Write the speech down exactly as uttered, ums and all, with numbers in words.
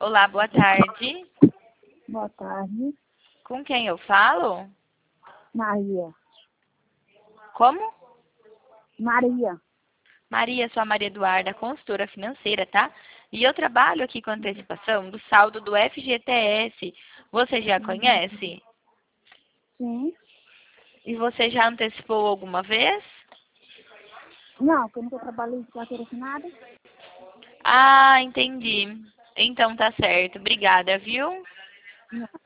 Olá, boa tarde. Boa tarde. Com quem eu falo? Maria. Como? Maria. Maria, sou a Maria Eduarda, consultora financeira, tá? E eu trabalho aqui com antecipação do saldo do F G T S. Você já conhece? Sim. E você já antecipou alguma vez? Não, porque eu nunca trabalhei em carteira assinada. Ah, entendi. Então tá certo. Obrigada, viu? Não.